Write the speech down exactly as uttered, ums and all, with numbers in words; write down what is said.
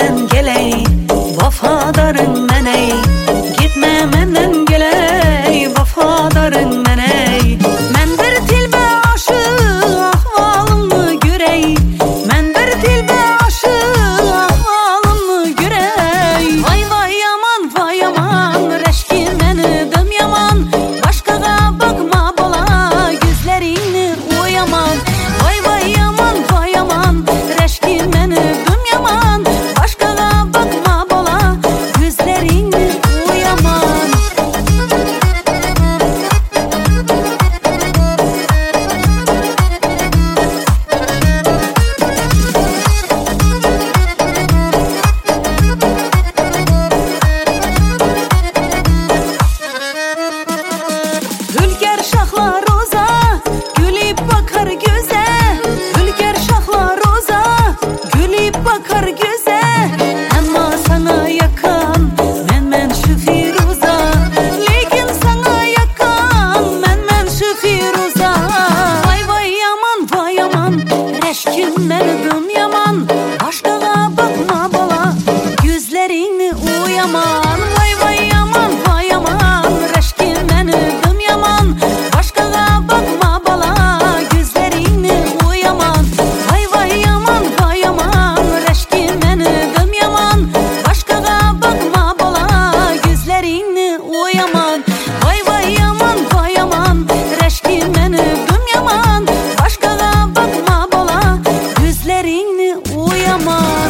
menden geley, vafadarın meney. Gitme menden geley, vafadarın meney. Men bir tilbe aşık, ahvalımı görey. Men bir tilbe aşık, ahvalımı görey. Vay vay yaman, vay yaman, reşki meni dım yaman. Başkaga bakma bala, gözlerini o yaman. Vay vay yaman, vay yaman, reşki meni dım yaman. Başkaga bakma bala, gözlerini o yaman. Hülker şahlar roza, gülüp bakar göze. Hülker şahlar roza, gülüp bakar göze. Ama sana yakan, men men şu Firuza. Lekin sana yakan, men men şu Firuza. Vay vay yaman, vay yaman, reşkim menidim yaman. Başkaga bakma bala, gözlerini o yaman. Vay vay yaman, vay yaman, reşkim menidim yaman. Başkaga bakma bala, gözlerini o yaman. Vay vay yaman, vay yaman, reşkim menidim yaman. Başkaga bakma bala, gözlerini o yaman. Vay vay yaman, vay yaman, reşkim menidim yaman. Başkaga bakma bala, gözlerini o yaman.